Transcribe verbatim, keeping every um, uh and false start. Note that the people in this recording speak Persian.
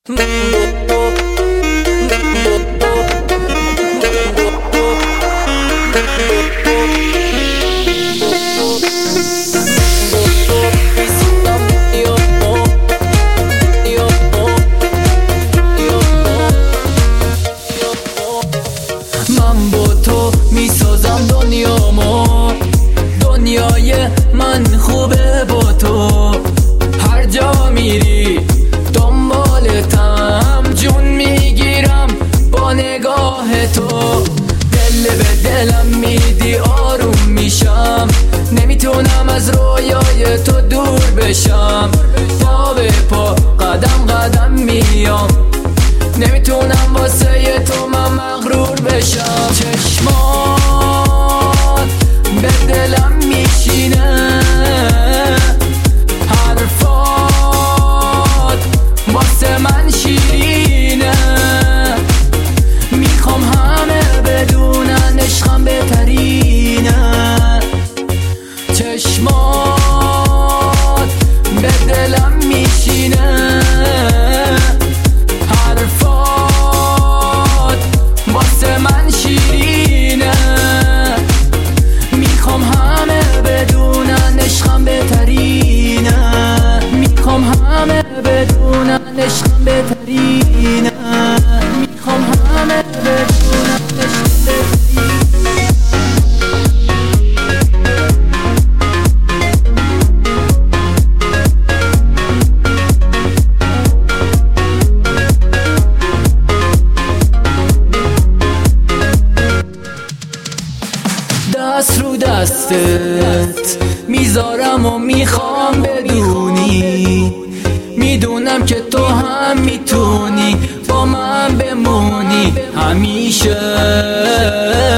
من با تو میسازم دنیامو، دنیای من خوبه با تو. هر جا میری دنبالتم، جون میگیرم با نگاه تو. دل به دلم میدی آروم میشم، نمیتونم از رویای تو دور بشم. پا به پا قدم قدم میام، نمیتونم واسه تو من مغرور بشم. چشمات به دلم میشینه، حرفات واسه من شیرینه. میخوام همه بدونن عشقم بهترینه. چشمات به دلم میشینه، بدونن عشقم بهترینه. میخوام همه بدونن عشقم بهترینه. دست رو دستت میذارم و میخوام بدونی، میدونم که تو هم میتونی با من بمونی همیشه.